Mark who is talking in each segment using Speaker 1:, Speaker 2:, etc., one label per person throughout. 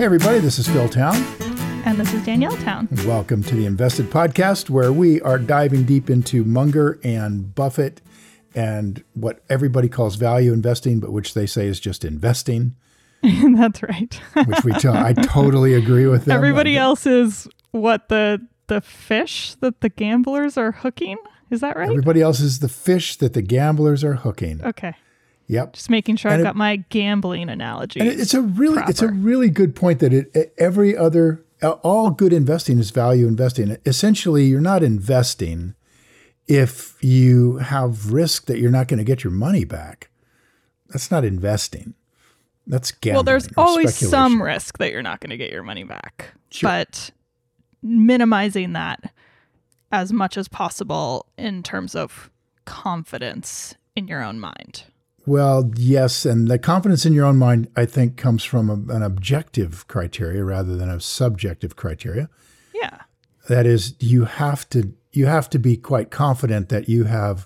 Speaker 1: Hey everybody, this is Phil Town.
Speaker 2: And this is Danielle Town.
Speaker 1: Welcome to the Invested Podcast, where we are diving deep into Munger and Buffett and what everybody calls value investing, but which they say is just investing.
Speaker 2: That's right.
Speaker 1: Which I totally agree with them.
Speaker 2: Everybody else is what the fish that the gamblers are hooking. Is that right?
Speaker 1: Everybody else is the fish that the gamblers are hooking.
Speaker 2: Okay.
Speaker 1: Yep.
Speaker 2: Just making sure I've got my gambling analogy.
Speaker 1: And it's a really good point that all good investing is value investing. Essentially, you're not investing if you have risk that you're not going to get your money back. That's not investing. That's gambling.
Speaker 2: Well, there's always some risk that you're not going to get your money back. Sure. But minimizing that as much as possible in terms of confidence in your own mind.
Speaker 1: Well, yes, and the confidence in your own mind, I think, comes from an objective criteria rather than a subjective criteria.
Speaker 2: Yeah.
Speaker 1: That is, you have to be quite confident that you have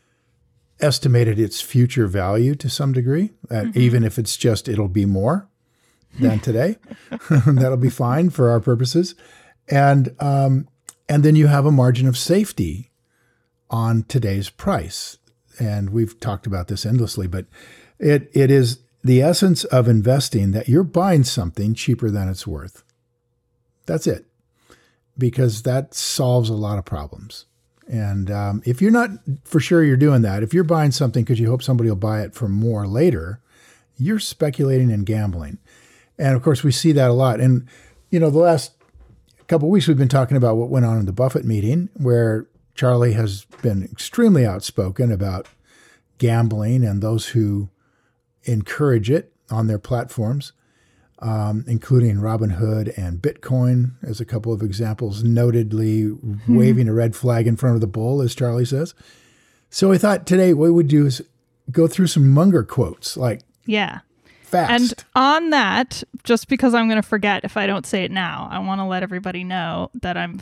Speaker 1: estimated its future value to some degree, that even if it's just it'll be more than today, that'll be fine for our purposes. And then you have a margin of safety on today's price. And we've talked about this endlessly, but it is the essence of investing that you're buying something cheaper than it's worth. That's it. Because that solves a lot of problems. And if you're not for sure you're doing that, if you're buying something because you hope somebody will buy it for more later, you're speculating and gambling. And of course, we see that a lot. And, the last couple of weeks, we've been talking about what went on in the Buffett meeting, where Charlie has been extremely outspoken about gambling and those who encourage it on their platforms, including Robinhood and Bitcoin as a couple of examples, notedly waving a red flag in front of the bull, as Charlie says. So I thought today what we'd do is go through some Munger quotes, like fast.
Speaker 2: And on that, just because I'm going to forget if I don't say it now, I want to let everybody know that I'm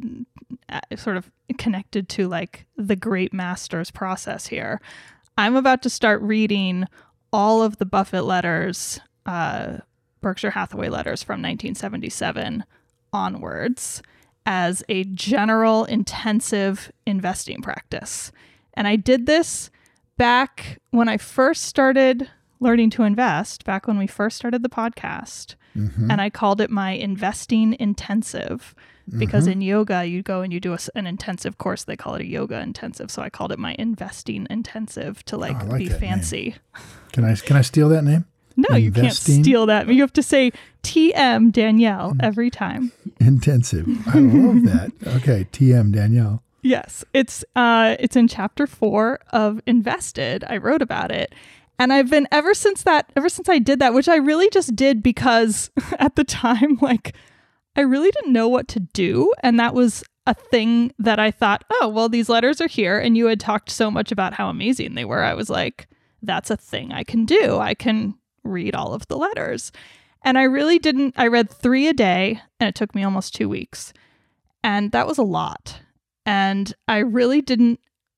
Speaker 2: sort of connected to like the great master's process here. I'm about to start reading all of the Buffett letters, Berkshire Hathaway letters from 1977 onwards as a general intensive investing practice. And I did this back when I first started learning to invest, back when we first started the podcast. And I called it my investing intensive. Because in yoga, you go and you do an intensive course. They call it a yoga intensive. So I called it my investing intensive to like be fancy.
Speaker 1: Name. Can I steal that name?
Speaker 2: No, you can't steal that. You have to say TM Danielle every time.
Speaker 1: Intensive. I love that. Okay, TM Danielle.
Speaker 2: Yes, it's in chapter 4 of Invested. I wrote about it. And I've been ever since I did that, which I really just did because at the time, like, I really didn't know what to do. And that was a thing that I thought, oh, well, these letters are here. And you had talked so much about how amazing they were. I was like, that's a thing I can do. I can read all of the letters. And I really didn't. I read 3 a day and it took me almost 2 weeks. And that was a lot. And I really didn't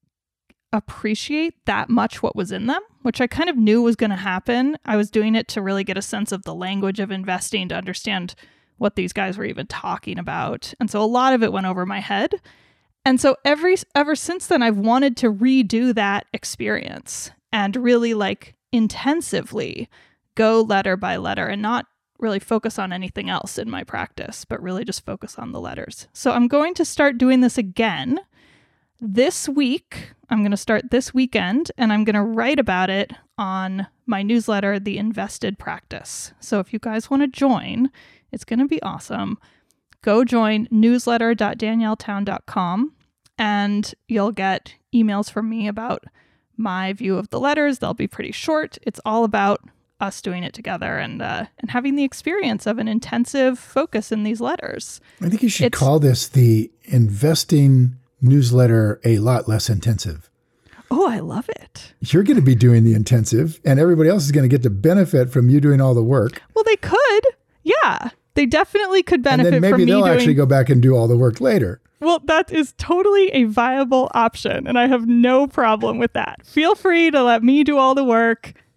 Speaker 2: appreciate that much what was in them, which I kind of knew was going to happen. I was doing it to really get a sense of the language of investing, to understand what these guys were even talking about. And so a lot of it went over my head. And so ever since then, I've wanted to redo that experience and really like intensively go letter by letter and not really focus on anything else in my practice, but really just focus on the letters. So I'm going to start doing this again this week. I'm going to start this weekend, and I'm going to write about it on my newsletter, The Invested Practice. So if you guys want to join, it's going to be awesome. Go join newsletter.danielletown.com, and you'll get emails from me about my view of the letters. They'll be pretty short. It's all about us doing it together and having the experience of an intensive focus in these letters.
Speaker 1: I think you should call this the investing newsletter a lot less intensive.
Speaker 2: Oh, I love it.
Speaker 1: You're going to be doing the intensive, and everybody else is going to get to benefit from you doing all the work.
Speaker 2: Well, they could. Yeah, they definitely could benefit from me doing...
Speaker 1: And then maybe they'll actually go back and do all the work later.
Speaker 2: Well, that is totally a viable option, and I have no problem with that. Feel free to let me do all the work.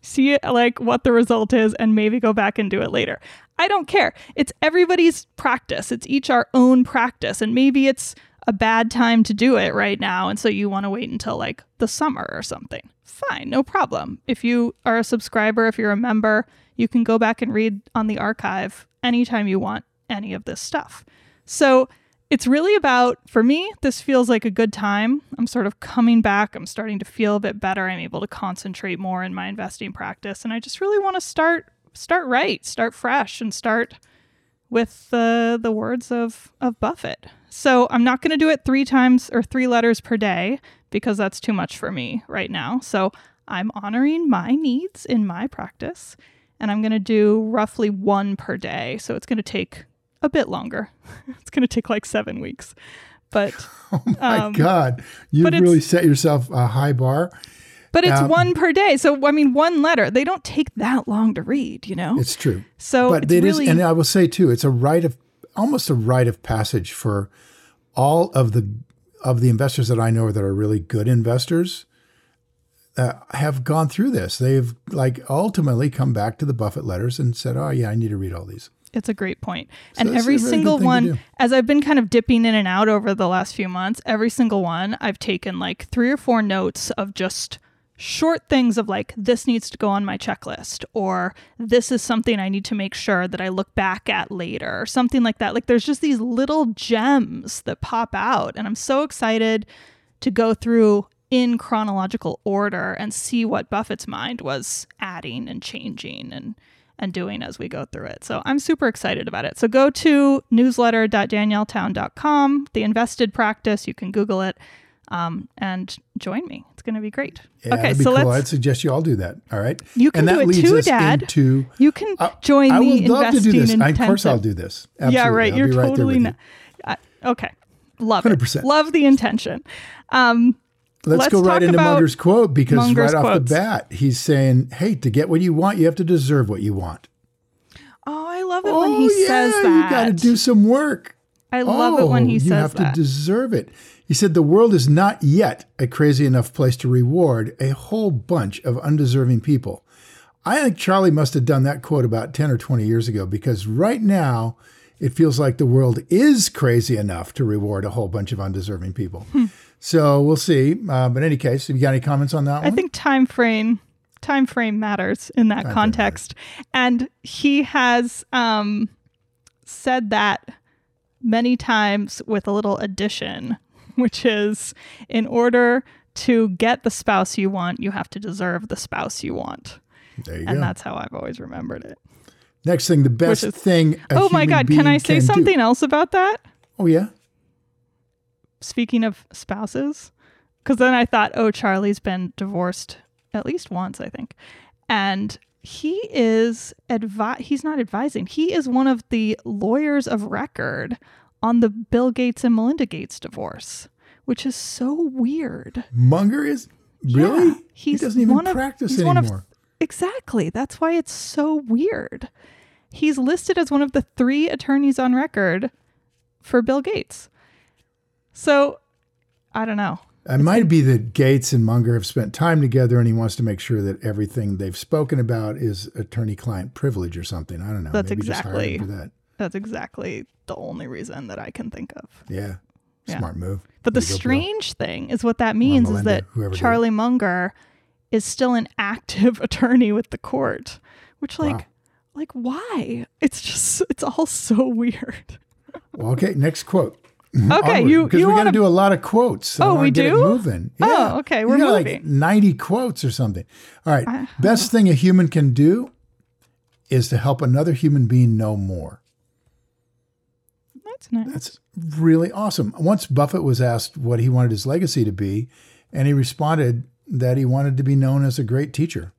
Speaker 2: see it, like what the result is, and maybe go back and do it later. I don't care. It's everybody's practice. It's each our own practice. And maybe it's a bad time to do it right now. And so you want to wait until like the summer or something. Fine, no problem. If you are a subscriber, if you're a member, you can go back and read on the archive anytime you want any of this stuff. So it's really about, for me, this feels like a good time. I'm sort of coming back. I'm starting to feel a bit better. I'm able to concentrate more in my investing practice. And I just really want to start right, start fresh, and start with the words of Buffett. So I'm not going to do it 3 times or 3 letters per day because that's too much for me right now. So I'm honoring my needs in my practice, and I'm going to do roughly 1 per day. So it's going to take a bit longer. It's going to take like 7 weeks. But
Speaker 1: oh my God, you've really set yourself a high bar.
Speaker 2: But it's 1 per day. So, I mean, 1 letter, they don't take that long to read, you know?
Speaker 1: It's true.
Speaker 2: So,
Speaker 1: but it really is, and I will say too, it's almost a rite of passage for all of the investors that I know that are really good investors have gone through this. They've like ultimately come back to the Buffett letters and said, oh yeah, I need to read all these.
Speaker 2: It's a great point. And every single one, as I've been kind of dipping in and out over the last few months, every single one, I've taken like 3 or 4 notes of just short things of like, this needs to go on my checklist, or this is something I need to make sure that I look back at later, or something like that. Like there's just these little gems that pop out. And I'm so excited to go through in chronological order and see what Buffett's mind was adding and changing and doing as we go through it. So I'm super excited about it. So go to newsletter.danielletown.com, The Invested Practice. You can Google it and join me. It's going to be great.
Speaker 1: Yeah, okay, so cool. I'd suggest you all do that. All right.
Speaker 2: You can do it too, Dad. You can join the investing intensive.
Speaker 1: Of course I'll do this. Absolutely.
Speaker 2: Yeah, right.
Speaker 1: I'll
Speaker 2: You're totally okay. Love 100%. It. Love the intention.
Speaker 1: Let's go right into Munger's quote, because Munger's right off the bat, he's saying, hey, to get what you want, you have to deserve what you want.
Speaker 2: Oh, I love it when he says that.
Speaker 1: You got to do some work.
Speaker 2: I love it when he says that.
Speaker 1: You have to deserve it. He said, the world is not yet a crazy enough place to reward a whole bunch of undeserving people. I think Charlie must have done that quote about 10 or 20 years ago, because right now it feels like the world is crazy enough to reward a whole bunch of undeserving people. So we'll see. But in any case, have you got any comments on that one?
Speaker 2: I think time frame matters in that context. And he has said that many times with a little addition, which is, in order to get the spouse you want, you have to deserve the spouse you want.
Speaker 1: There you go.
Speaker 2: And that's how I've always remembered it.
Speaker 1: Next thing, the best thing a
Speaker 2: oh my God, can I say something else about that?
Speaker 1: Oh, yeah?
Speaker 2: Speaking of spouses, because then I thought, oh, Charlie's been divorced at least once, I think. And he is he's not advising. He is one of the lawyers of record on the Bill Gates and Melinda Gates divorce, which is so weird.
Speaker 1: Munger is? Really? Yeah, he doesn't even practice anymore.
Speaker 2: Exactly. That's why it's so weird. He's listed as one of the 3 attorneys on record for Bill Gates. So, I don't know.
Speaker 1: It might be that Gates and Munger have spent time together and he wants to make sure that everything they've spoken about is attorney-client privilege or something. I don't know.
Speaker 2: That's
Speaker 1: Maybe
Speaker 2: exactly
Speaker 1: just hire him for that.
Speaker 2: That's exactly the only reason that I can think of.
Speaker 1: Yeah. Smart move.
Speaker 2: But the strange thing is what that means is that Charlie Munger is still an active attorney with the court, which like why? It's all so weird.
Speaker 1: Well, okay, next quote.
Speaker 2: Okay,
Speaker 1: because we got to do a lot of quotes. So
Speaker 2: we do?
Speaker 1: Get it moving. Yeah.
Speaker 2: Oh, okay, we're moving.
Speaker 1: Like 90 quotes or something. All right, best thing a human can do is to help another human being know more.
Speaker 2: That's nice.
Speaker 1: That's really awesome. Once Buffett was asked what he wanted his legacy to be, and he responded that he wanted to be known as a great teacher.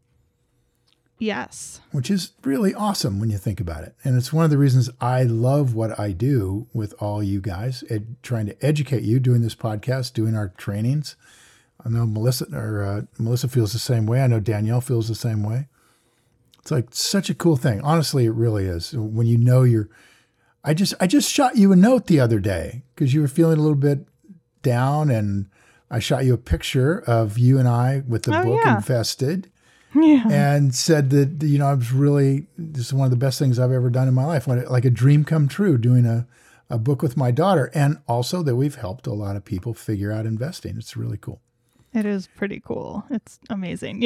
Speaker 2: Yes.
Speaker 1: Which is really awesome when you think about it. And it's one of the reasons I love what I do with all you guys, trying to educate you, doing this podcast, doing our trainings. I know Melissa feels the same way. I know Danielle feels the same way. It's like such a cool thing. Honestly, it really is. When you know I just shot you a note the other day because you were feeling a little bit down, and I shot you a picture of you and I with the book Invested.
Speaker 2: Yeah.
Speaker 1: and said that, I was really, this is one of the best things I've ever done in my life. Like a dream come true doing a book with my daughter. And also that we've helped a lot of people figure out investing. It's really cool.
Speaker 2: It is pretty cool. It's amazing.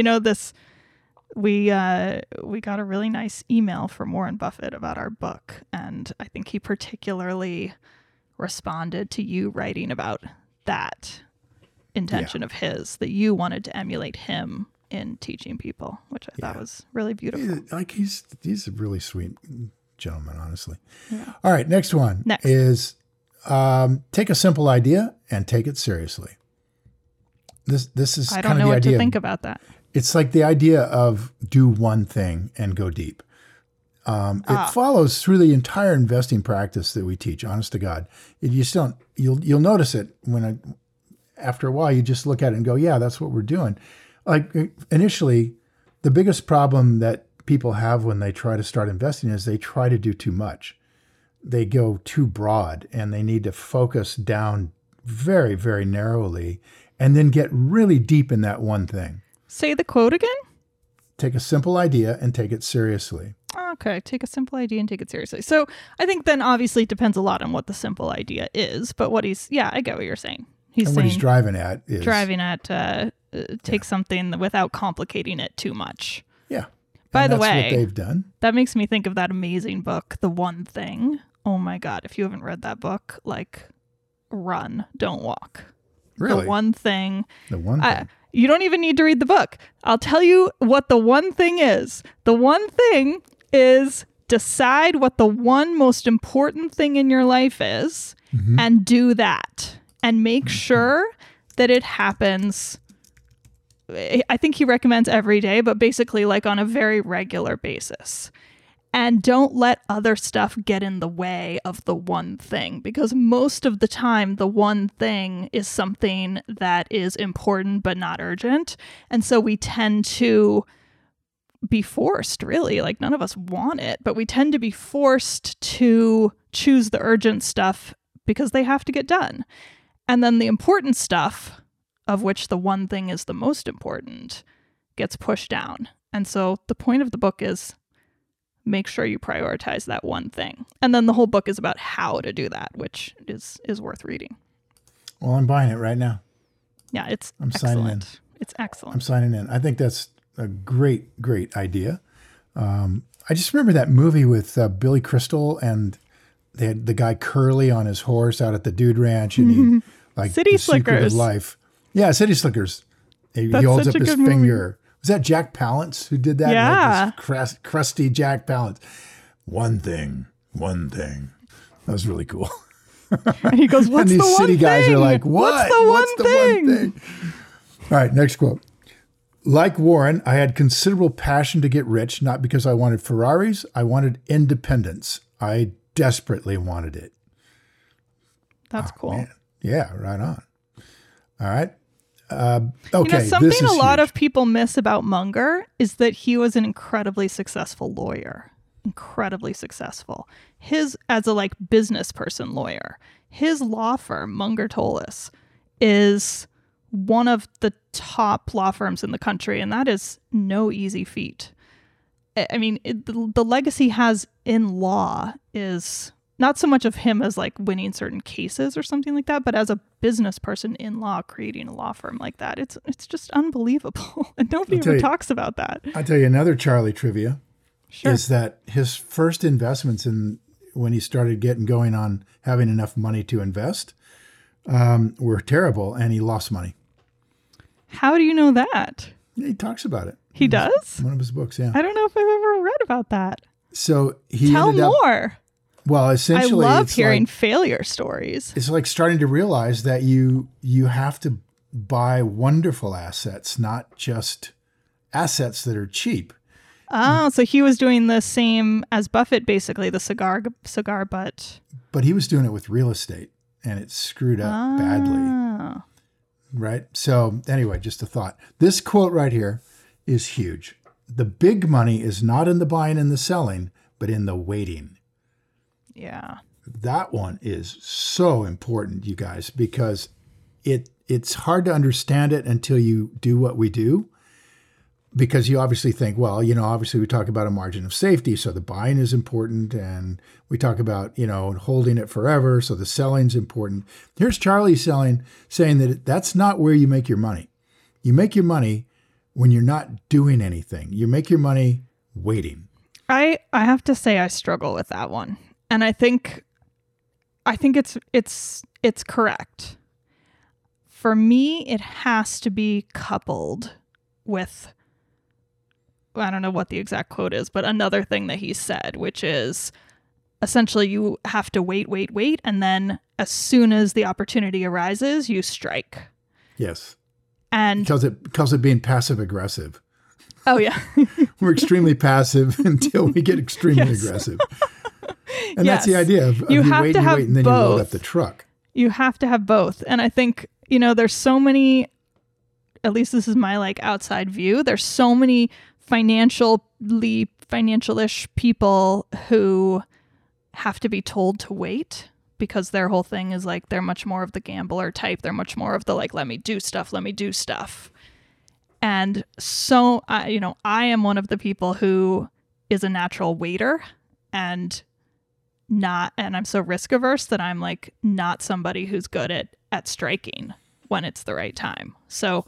Speaker 2: We got a really nice email from Warren Buffett about our book, and I think he particularly responded to you writing about that intention of his, that you wanted to emulate him in teaching people, which I thought was really beautiful.
Speaker 1: He's a really sweet gentleman, honestly.
Speaker 2: Yeah.
Speaker 1: All right, next one is take a simple idea and take it seriously. This is
Speaker 2: I
Speaker 1: kind
Speaker 2: don't
Speaker 1: of
Speaker 2: know
Speaker 1: the
Speaker 2: what
Speaker 1: idea.
Speaker 2: to think about that.
Speaker 1: It's like the idea of do one thing and go deep. It follows through the entire investing practice that we teach, honest to God. You'll notice it after a while, you just look at it and go, yeah, that's what we're doing. Like initially, the biggest problem that people have when they try to start investing is they try to do too much. They go too broad and they need to focus down very, very narrowly and then get really deep in that one thing.
Speaker 2: Say the quote again?
Speaker 1: Take a simple idea and take it seriously.
Speaker 2: Okay, take a simple idea and take it seriously. So I think then obviously it depends a lot on what the simple idea is, but I get what you're saying.
Speaker 1: What he's driving at is...
Speaker 2: take something without complicating it too much.
Speaker 1: Yeah.
Speaker 2: By the way,
Speaker 1: that's what they've done.
Speaker 2: That makes me think of that amazing book, The One Thing. Oh my God, if you haven't read that book, run, don't walk.
Speaker 1: Really?
Speaker 2: The One Thing.
Speaker 1: The One Thing.
Speaker 2: You don't even need to read the book. I'll tell you what the one thing is. The one thing is decide what the one most important thing in your life is and do that. And make sure that it happens. I think he recommends every day, but basically on a very regular basis. And don't let other stuff get in the way of the one thing, because most of the time, the one thing is something that is important but not urgent. And so we tend to be forced, really, none of us want it, but we tend to be forced to choose the urgent stuff because they have to get done. And then the important stuff, of which the one thing is the most important, gets pushed down. And so the point of the book is make sure you prioritize that one thing. And then the whole book is about how to do that, which is worth reading.
Speaker 1: Well, I'm buying it right now.
Speaker 2: Yeah,
Speaker 1: I'm signing in.
Speaker 2: It's excellent.
Speaker 1: I'm signing in. I think that's a great, great idea. I just remember that movie with Billy Crystal, and they had the guy Curly on his horse out at the Dude Ranch, and he
Speaker 2: City
Speaker 1: the secret
Speaker 2: Slickers.
Speaker 1: of life. Yeah, City Slickers. He holds up his finger. Was that Jack Palance who did that?
Speaker 2: Yeah.
Speaker 1: This crusty Jack Palance. One thing. That was really cool.
Speaker 2: And he goes, what's
Speaker 1: and
Speaker 2: the
Speaker 1: these
Speaker 2: one
Speaker 1: city guys
Speaker 2: thing?
Speaker 1: are like, what?
Speaker 2: What's the one thing?
Speaker 1: All right, next quote. Like Warren, I had considerable passion to get rich, not because I wanted Ferraris. I wanted independence. I desperately wanted it.
Speaker 2: That's cool.
Speaker 1: Man. Yeah, right on. All right. Okay.
Speaker 2: Something a lot of people miss about Munger is that he was an incredibly successful lawyer. Incredibly successful. As a business person lawyer, his law firm, Munger Tolles, is one of the top law firms in the country, and that is no easy feat. I mean, the legacy he has in law is not so much of him as winning certain cases or something like that, but as a business person in law, creating a law firm like that. It's just unbelievable. And nobody ever talks about that.
Speaker 1: I'll tell you another Charlie trivia.
Speaker 2: Sure.
Speaker 1: Is that his first investments when he started getting going on having enough money to invest were terrible, and he lost money.
Speaker 2: How do you know that?
Speaker 1: Yeah, he talks about it.
Speaker 2: He does?
Speaker 1: One of his books, yeah.
Speaker 2: I don't know if I've ever read about that.
Speaker 1: So he
Speaker 2: Tell
Speaker 1: ended up,
Speaker 2: more.
Speaker 1: Well, essentially,
Speaker 2: I love hearing failure stories.
Speaker 1: It's like starting to realize that you have to buy wonderful assets, not just assets that are cheap.
Speaker 2: Oh, so he was doing the same as Buffett, basically, the cigar butt.
Speaker 1: But he was doing it with real estate, and it screwed up badly. Right? So anyway, just a thought. This quote right here is huge. The big money is not in the buying and the selling, but in the waiting.
Speaker 2: Yeah.
Speaker 1: That one is so important, you guys, because it's hard to understand it until you do what we do. because you obviously think, well, obviously we talk about a margin of safety, so the buying is important, and we talk about, holding it forever, so the selling's important. Here's Charlie saying that that's not where you make your money. You make your money when you're not doing anything. You make your money waiting.
Speaker 2: I have to say I struggle with that one. And I think it's correct. For me, it has to be coupled with, I don't know what the exact quote is, but another thing that he said, which is essentially you have to wait, and then as soon as the opportunity arises, you strike.
Speaker 1: Yes.
Speaker 2: And
Speaker 1: because of being passive aggressive.
Speaker 2: Oh yeah.
Speaker 1: We're extremely passive until we get extremely aggressive. And that's the idea of you wait and then you load up the truck.
Speaker 2: You have to have both. And I think, there's so many, at least this is my outside view, there's so many financial-ish people who have to be told to wait because their whole thing is they're much more of the gambler type. They're much more of the let me do stuff. And so, I am one of the people who is a natural waiter and I'm so risk averse that I'm not somebody who's good at striking when it's the right time. So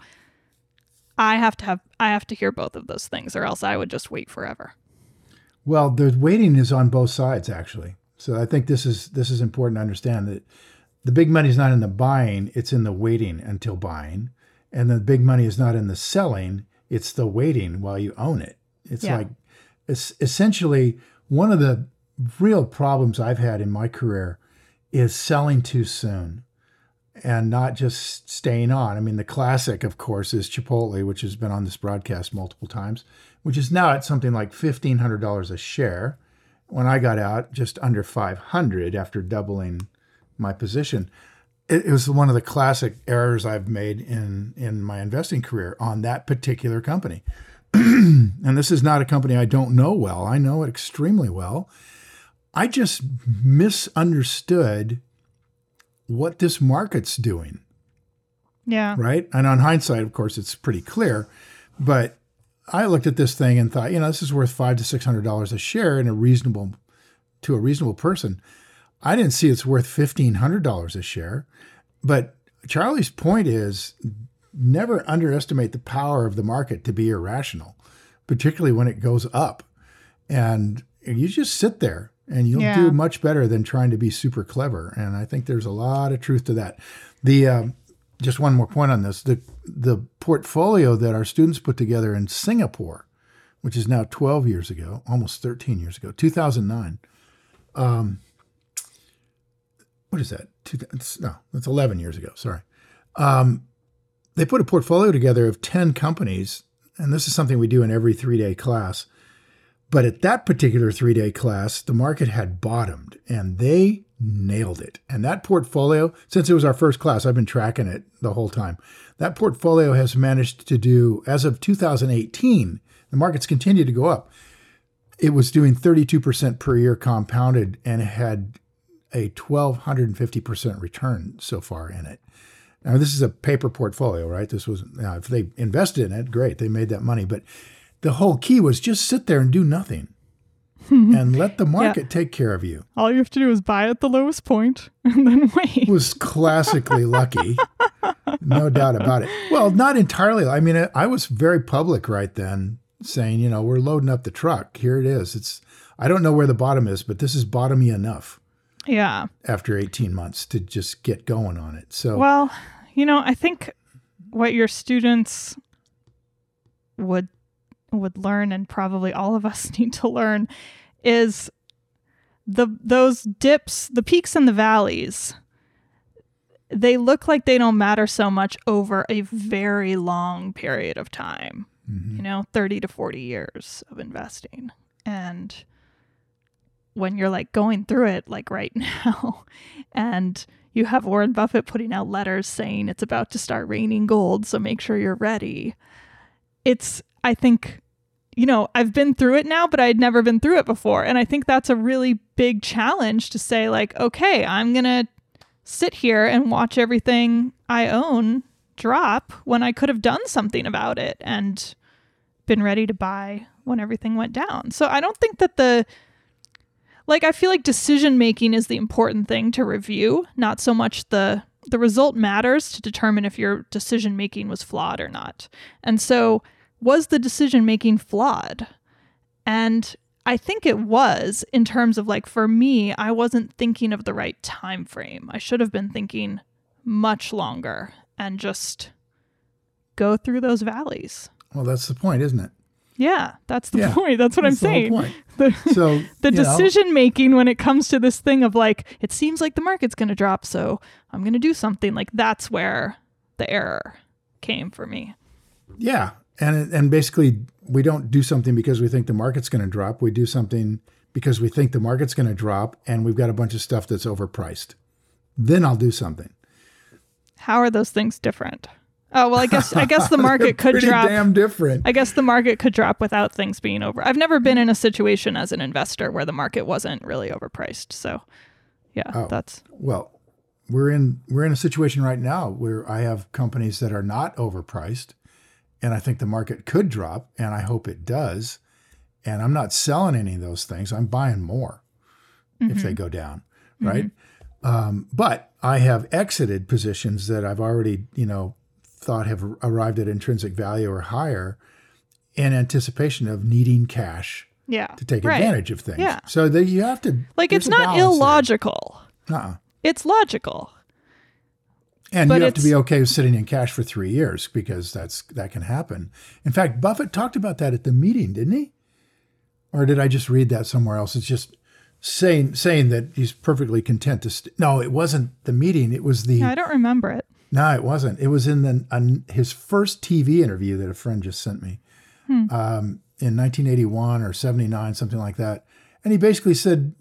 Speaker 2: I have to hear both of those things, or else I would just wait forever.
Speaker 1: Well, the waiting is on both sides, actually. So I think this is important to understand that the big money is not in the buying, it's in the waiting until buying. And the big money is not in the selling, it's the waiting while you own it. It's it's essentially one of the real problems I've had in my career is selling too soon and not just staying on. I mean, the classic, of course, is Chipotle, which has been on this broadcast multiple times, which is now at something like $1,500 a share. When I got out, just under $500 after doubling my position. It was one of the classic errors I've made in my investing career on that particular company. And this is not a company I don't know well. I know it extremely well. I just misunderstood what this market's doing.
Speaker 2: Yeah.
Speaker 1: Right? And on hindsight, of course, it's pretty clear. But I looked at this thing and thought, this is worth $500 to $600 a share to a reasonable person. I didn't see it's worth $1,500 a share. But Charlie's point is never underestimate the power of the market to be irrational, particularly when it goes up. And you just sit there and you'll do much better than trying to be super clever. And I think there's a lot of truth to that. Just one more point on this. The portfolio that our students put together in Singapore, which is now 12 years ago, almost 13 years ago, 2009. What is that? That's 11 years ago. Sorry. They put a portfolio together of 10 companies, and this is something we do in every 3-day class. But at that particular 3-day class, the market had bottomed, and they nailed it. And that portfolio, since it was our first class, I've been tracking it the whole time. That portfolio has managed to do, as of 2018, the market's continued to go up. It was doing 32% per year compounded, and it had a 1,250% return so far in it. Now, this is a paper portfolio, right? This was, if they invested in it, great, they made that money. But the whole key was just sit there and do nothing and let the market take care of you.
Speaker 2: All you have to do is buy at the lowest point and then wait.
Speaker 1: It was classically lucky, no doubt about it. Well, not entirely. I mean, I was very public right then saying, we're loading up the truck. Here it is. I don't know where the bottom is, but this is bottomy enough.
Speaker 2: Yeah.
Speaker 1: After 18 months to just get going on it. So,
Speaker 2: well, I think what your students would learn, and probably all of us need to learn, is those dips, the peaks and the valleys. They look like they don't matter so much over a very long period of time. 30 to 40 years of investing. And when you're going through it right now, and you have Warren Buffett putting out letters saying it's about to start raining gold, so make sure you're ready. I think, I've been through it now, but I'd never been through it before. And I think that's a really big challenge to say okay, I'm going to sit here and watch everything I own drop when I could have done something about it. And been ready to buy when everything went down. So I don't think that I feel like decision making is the important thing to review, not so much the result matters to determine if your decision making was flawed or not. And so was the decision making flawed? And I think it was, in terms of like, for me, I wasn't thinking of the right time frame. I should have been thinking much longer and just go through those valleys.
Speaker 1: Well, that's the point, isn't it?
Speaker 2: Yeah, that's the point. That's what I'm saying.
Speaker 1: So
Speaker 2: the decision making when it comes to this thing of like, it seems like the market's going to drop, so I'm going to do something. Like, that's where the error came for me.
Speaker 1: Yeah. And basically, we don't do something because we think the market's going to drop. We do something because we think the market's going to drop and we've got a bunch of stuff that's overpriced. Then I'll do something.
Speaker 2: How are those things different? Oh, well, I guess the market could drop.
Speaker 1: Pretty damn different.
Speaker 2: I guess the market could drop without things being over. I've never been in a situation as an investor where the market wasn't really overpriced. So, yeah,
Speaker 1: well, we're in a situation right now where I have companies that are not overpriced, and I think the market could drop, and I hope it does. And I'm not selling any of those things. I'm buying more if they go down, right? But I have exited positions that I've already, thought have arrived at intrinsic value or higher in anticipation of needing cash to take advantage of things. Yeah. So that you have to,
Speaker 2: like, it's not illogical. It's logical.
Speaker 1: And you have to be okay with sitting in cash for 3 years because that can happen. In fact, Buffett talked about that at the meeting, didn't he? Or did I just read that somewhere else? It's just saying that he's perfectly content to no, it wasn't the meeting. It was the...
Speaker 2: No, I don't remember it.
Speaker 1: No, it wasn't. It was in his first TV interview that a friend just sent me in 1981 or 79, something like that. And he basically said,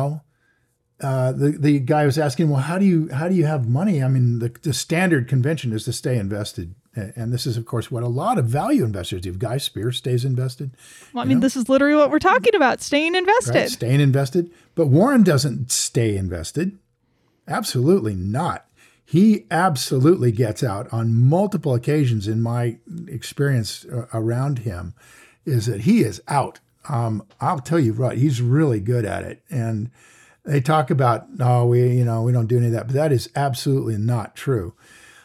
Speaker 1: the guy was asking, well, how do you have money? I mean, the standard convention is to stay invested. And this is, of course, what a lot of value investors do. Guy Spears stays invested.
Speaker 2: Well, I mean, this is literally what we're talking about, staying invested.
Speaker 1: Right, staying invested. But Warren doesn't stay invested. Absolutely not. He absolutely gets out on multiple occasions in my experience around him, is that he is out. I'll tell you what, he's really good at it. And they talk about, we don't do any of that, but that is absolutely not true.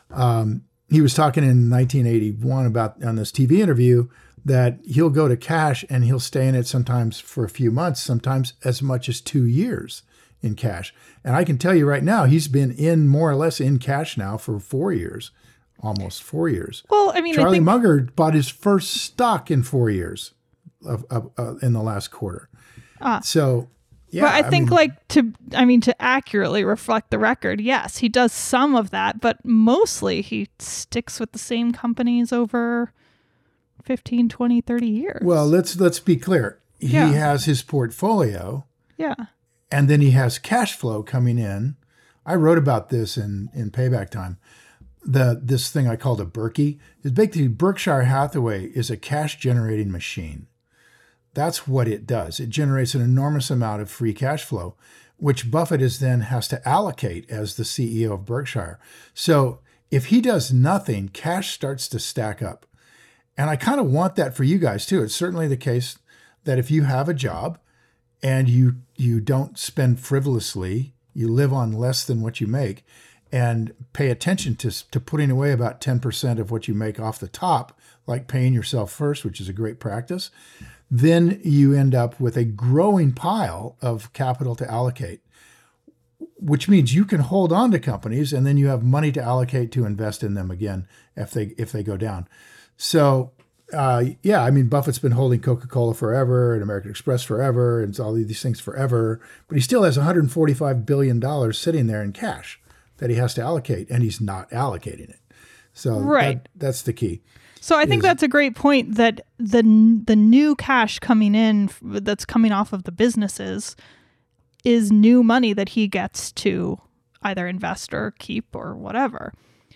Speaker 1: He was talking in 1981 about, on this TV interview, that he'll go to cash and he'll stay in it sometimes for a few months, sometimes as much as 2 years in cash. And I can tell you right now, he's been in more or less in cash now for 4 years, almost 4 years.
Speaker 2: Well, I mean,
Speaker 1: Charlie Munger bought his first stock in 4 years in the last quarter. So, yeah.
Speaker 2: But I think to accurately reflect the record, yes, he does some of that, but mostly he sticks with the same companies over 15, 20, 30 years.
Speaker 1: Well, let's be clear. He has his portfolio.
Speaker 2: Yeah.
Speaker 1: And then he has cash flow coming in. I wrote about this in Payback Time. This thing I called a Berkey is basically Berkshire Hathaway is a cash generating machine. That's what it does. It generates an enormous amount of free cash flow, which Buffett has to allocate as the CEO of Berkshire. So if he does nothing, cash starts to stack up. And I kind of want that for you guys too. It's certainly the case that if you have a job and you don't spend frivolously, you live on less than what you make, and pay attention to putting away about 10% of what you make off the top, like paying yourself first, which is a great practice, then you end up with a growing pile of capital to allocate, which means you can hold on to companies and then you have money to allocate to invest in them again if they go down. So, Buffett's been holding Coca-Cola forever and American Express forever and all these things forever, but he still has $145 billion sitting there in cash that he has to allocate, and he's not allocating it. So that's the key.
Speaker 2: So I think that's a great point, that the new cash coming in that's coming off of the businesses is new money that he gets to either invest or keep or whatever.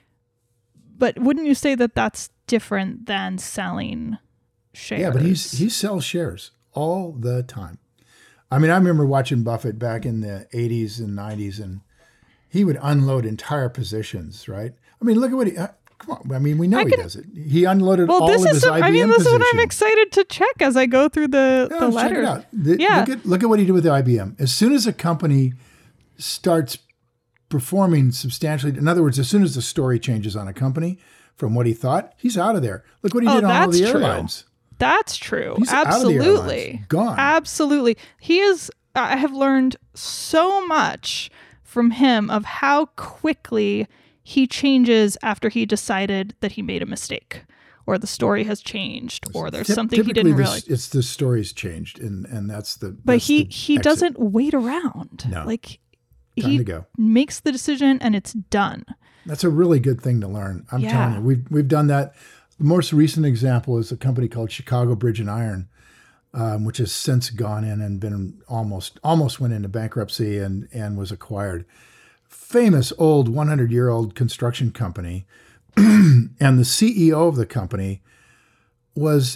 Speaker 2: But wouldn't you say that that's different than selling shares?
Speaker 1: Yeah, but he sells shares all the time. I mean, I remember watching Buffett back in the 80s and 90s, and he would unload entire positions, right? I mean, look at what Come on. I mean, we know he does it. He unloaded all of his IBM
Speaker 2: this is what I'm
Speaker 1: position.
Speaker 2: excited to check as I go through the letter.
Speaker 1: Check it out. Look at what he did with IBM. As soon as a company starts performing substantially, in other words, as soon as the story changes on a company from what he thought, he's out of there. Look what he did on all the airlines.
Speaker 2: That's true.
Speaker 1: He's
Speaker 2: Absolutely.
Speaker 1: out of the airlines. Gone.
Speaker 2: Absolutely. I have learned so much from him of how quickly he changes after he decided that he made a mistake, or the story has changed, or there's something he didn't realize.
Speaker 1: It's the story's changed, and that's the.
Speaker 2: But he doesn't wait around.
Speaker 1: No.
Speaker 2: Like
Speaker 1: Time
Speaker 2: he
Speaker 1: to go.
Speaker 2: makes the decision and it's done.
Speaker 1: That's a really good thing to learn. I'm telling you, we've done that. The most recent example is a company called Chicago Bridge and Iron, which has since gone in and been almost went into bankruptcy and was acquired. Famous old 100-year-old construction company, and the CEO of the company was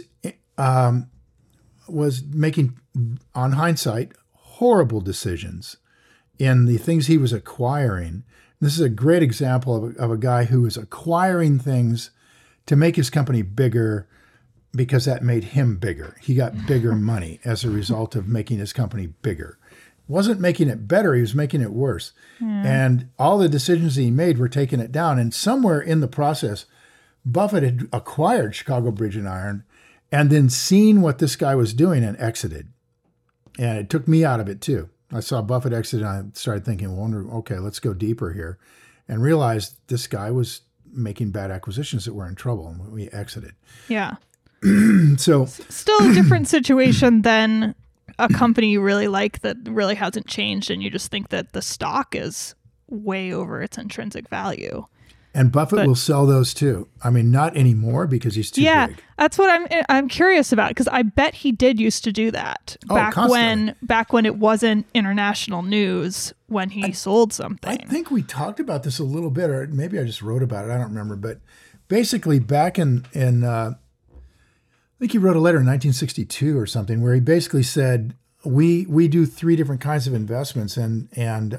Speaker 1: making, on hindsight, horrible decisions in the things he was acquiring. This is a great example of a guy who was acquiring things to make his company bigger because that made him bigger. He got bigger money as a result of making his company bigger. Wasn't making it better, he was making it worse. And all the decisions he made were taking it down. And somewhere in the process, Buffett had acquired Chicago Bridge and Iron and then seen what this guy was doing and exited. And it took me out of it too. I saw Buffett exit and I started thinking, okay, let's go deeper here, and realized this guy was making bad acquisitions that were in trouble, and we exited.
Speaker 2: Yeah.
Speaker 1: So
Speaker 2: still a different situation than a company you really like that really hasn't changed, and you just think that the stock is way over its intrinsic value.
Speaker 1: And Buffett will sell those too. I mean, not anymore because he's too big.
Speaker 2: That's what I'm curious about, because I bet he did used to do that back when it wasn't international news when he sold something.
Speaker 1: I think we talked about this a little bit, or maybe I just wrote about it. I don't remember, but basically back in I think he wrote a letter in 1962 or something where he basically said we do three different kinds of investments, and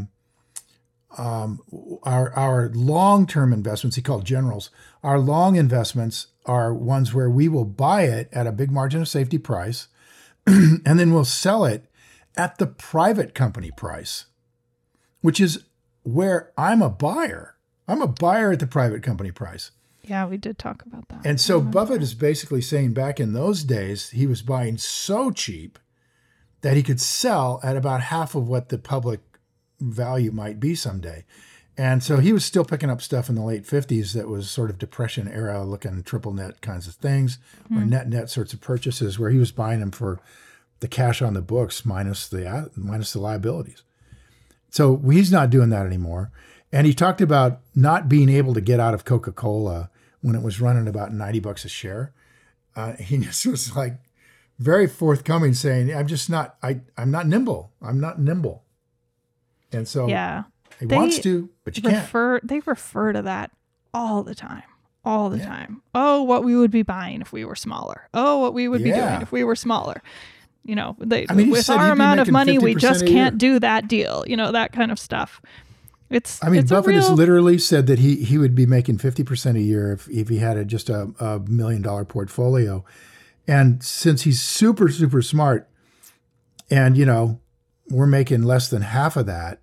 Speaker 1: our long-term investments, he called generals, our long investments are ones where we will buy it at a big margin of safety price, and then we'll sell it at the private company price, which is where I'm a buyer. I'm a buyer at the private company price.
Speaker 2: Yeah, we did talk about that.
Speaker 1: And so Buffett is basically saying back in those days, he was buying so cheap that he could sell at about half of what the public value might be someday. And so he was still picking up stuff in the late 50s that was sort of depression era looking triple net kinds of things, or net sorts of purchases, where he was buying them for the cash on the books minus the liabilities. So he's not doing that anymore. And he talked about not being able to get out of Coca-Cola when it was running about $90 a share. He just was like very forthcoming, saying, I'm not nimble. I'm not nimble. And so he wants to, but you can't.
Speaker 2: They refer to that all the time. All the time. Oh, what we would be buying if we were smaller. Oh, what we would be doing if we were smaller. You know, with our amount of money, we just can't do that deal. You know, that kind of stuff.
Speaker 1: Buffett has literally said that he would be making 50% a year if he had just a $1 million portfolio. And since he's super, super smart, and, you know, we're making less than half of that,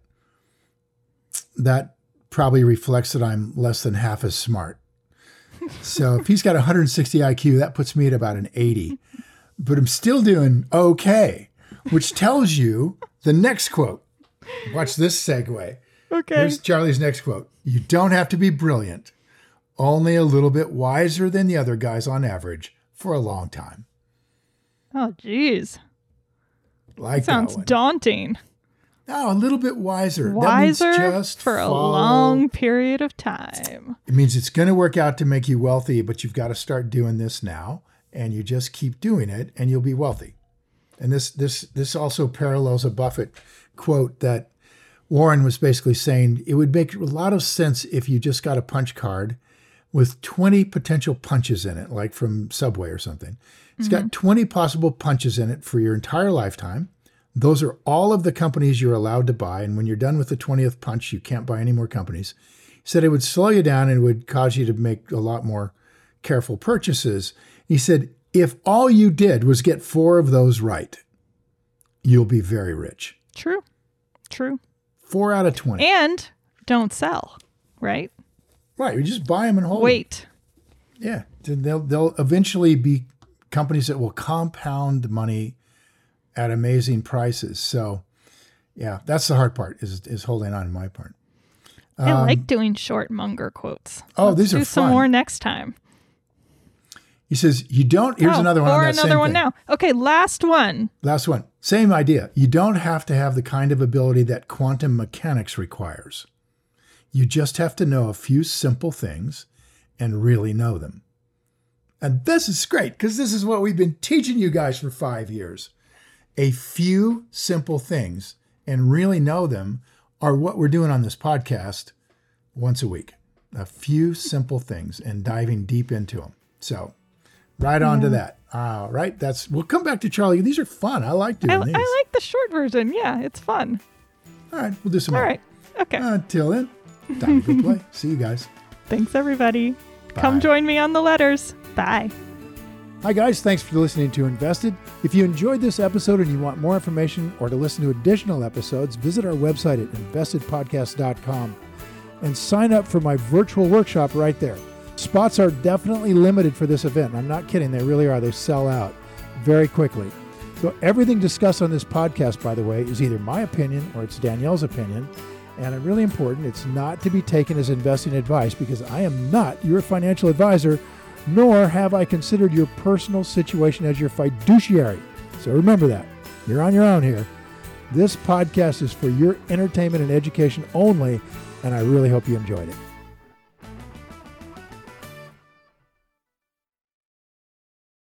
Speaker 1: that probably reflects that I'm less than half as smart. So if he's got 160 IQ, that puts me at about an 80. But I'm still doing okay, which tells you the next quote. Watch this segue.
Speaker 2: Okay.
Speaker 1: Here's Charlie's next quote. You don't have to be brilliant, only a little bit wiser than the other guys on average for a long time.
Speaker 2: Oh, geez.
Speaker 1: Like
Speaker 2: sounds daunting.
Speaker 1: No, a little bit wiser.
Speaker 2: Wiser
Speaker 1: that means just
Speaker 2: for a long period of time.
Speaker 1: It means it's going to work out to make you wealthy, but you've got to start doing this now, and you just keep doing it, and you'll be wealthy. And this also parallels a Buffett quote that Warren was basically saying it would make a lot of sense if you just got a punch card with 20 potential punches in it, like from Subway or something. It's got 20 possible punches in it for your entire lifetime. Those are all of the companies you're allowed to buy. And when you're done with the 20th punch, you can't buy any more companies. said it would slow you down and would cause you to make a lot more careful purchases. He said, if all you did was get 4 of those right, you'll be very rich.
Speaker 2: True.
Speaker 1: 4 out of 20.
Speaker 2: And don't sell, right?
Speaker 1: Right. You just buy them and hold
Speaker 2: Wait.
Speaker 1: them. Yeah. They'll eventually be companies that will compound money at amazing prices. So, yeah, that's the hard part is holding on my part.
Speaker 2: I like doing short Munger quotes.
Speaker 1: Oh,
Speaker 2: Let's
Speaker 1: these are
Speaker 2: do some
Speaker 1: fun.
Speaker 2: more next time.
Speaker 1: He says, you don't, here's another one on that
Speaker 2: another
Speaker 1: same
Speaker 2: one
Speaker 1: thing.
Speaker 2: now. Okay, last one.
Speaker 1: Last one. Same idea. You don't have to have the kind of ability that quantum mechanics requires. You just have to know a few simple things and really know them. And this is great because this is what we've been teaching you guys for 5 years. A few simple things and really know them are what we're doing on this podcast once a week. A few simple things and diving deep into them. So right on to that. All right. We'll come back to Charlie. These are fun. I like doing these.
Speaker 2: I like the short version. Yeah, it's fun.
Speaker 1: All right. We'll do some
Speaker 2: All
Speaker 1: more.
Speaker 2: right. Okay.
Speaker 1: Until then, time to play. See you guys.
Speaker 2: Thanks, everybody.
Speaker 1: Bye.
Speaker 2: Come join me on the letters. Bye.
Speaker 1: Hi, guys. Thanks for listening to Invested. If you enjoyed this episode and you want more information or to listen to additional episodes, visit our website at investedpodcast.com and sign up for my virtual workshop right there. Spots are definitely limited for this event. I'm not kidding. They really are. They sell out very quickly. So everything discussed on this podcast, by the way, is either my opinion or it's Danielle's opinion. And really important, it's not to be taken as investing advice because I am not your financial advisor, nor have I considered your personal situation as your fiduciary. So remember that. You're on your own here. This podcast is for your entertainment and education only, and I really hope you enjoyed it.